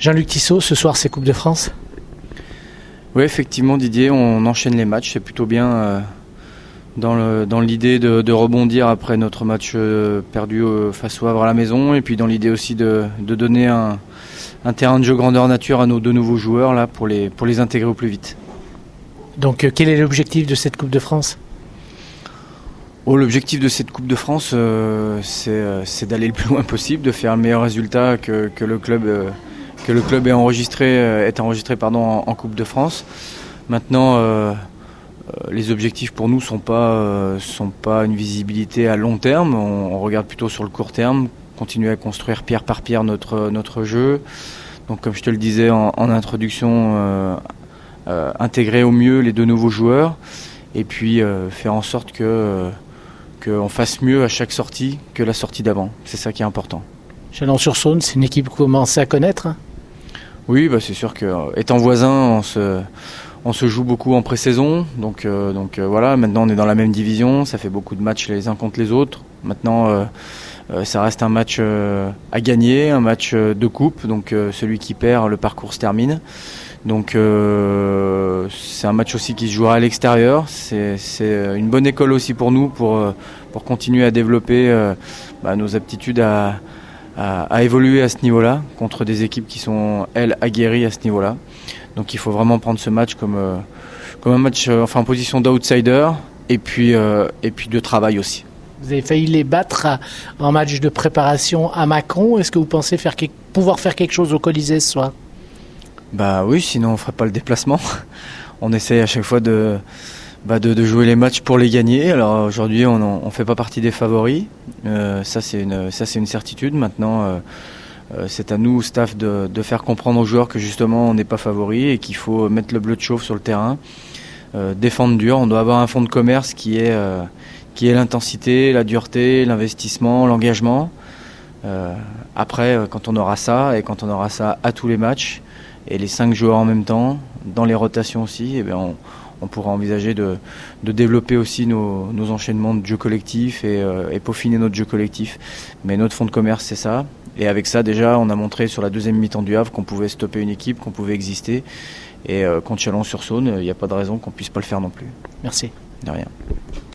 Jean-Luc Tissot, ce soir c'est Coupe de France. Oui, effectivement Didier, on enchaîne les matchs, c'est plutôt bien dans l'idée de rebondir après notre match perdu face au Havre à la maison, et puis dans l'idée aussi de donner un terrain de jeu grandeur nature à nos deux nouveaux joueurs là, pour les intégrer au plus vite. Donc quel est l'objectif de cette Coupe de France ? L'objectif de cette Coupe de France, c'est d'aller le plus loin possible, de faire le meilleur résultat que le club est enregistré en Coupe de France. Maintenant, les objectifs pour nous sont pas une visibilité à long terme. On regarde plutôt sur le court terme, continuer à construire pierre par pierre notre jeu. Donc, comme je te le disais en introduction, intégrer au mieux les deux nouveaux joueurs et puis faire en sorte qu'on fasse mieux à chaque sortie que la sortie d'avant. C'est ça qui est important. Chalon-sur-Saône, c'est une équipe que vous commencez à connaître, hein ? Oui, c'est sûr que étant voisins, on se joue beaucoup en pré-saison. Donc voilà, maintenant on est dans la même division, ça fait beaucoup de matchs les uns contre les autres. Maintenant, ça reste un match à gagner, un match de coupe. Donc celui qui perd, le parcours se termine. Donc c'est un match aussi qui se jouera à l'extérieur. C'est une bonne école aussi pour nous pour continuer à développer nos aptitudes à évoluer à ce niveau-là contre des équipes qui sont elles aguerries à ce niveau-là. Donc il faut vraiment prendre ce match comme un match en position d'outsider et puis de travail aussi. Vous avez failli les battre en match de préparation à Macron. Est-ce que vous pensez pouvoir faire quelque chose au Colisée ce soir ? Oui, sinon on ferait pas le déplacement. On essaye à chaque fois de jouer les matchs pour les gagner. Alors aujourd'hui, on fait pas partie des favoris. Ça c'est une certitude. Maintenant, c'est à nous, staff, de faire comprendre aux joueurs que justement on n'est pas favoris et qu'il faut mettre le bleu de chauffe sur le terrain, défendre dur. On doit avoir un fonds de commerce qui est l'intensité, la dureté, l'investissement, l'engagement. Après, quand on aura ça et quand on aura ça à tous les matchs, et les 5 joueurs en même temps, dans les rotations aussi, on pourra envisager de développer aussi nos enchaînements de jeu collectif et peaufiner notre jeu collectif. Mais notre fonds de commerce, c'est ça. Et avec ça, déjà, on a montré sur la deuxième mi-temps du Havre qu'on pouvait stopper une équipe, qu'on pouvait exister. Et contre Chalon-sur-Saône, il n'y a pas de raison qu'on ne puisse pas le faire non plus. Merci. De rien.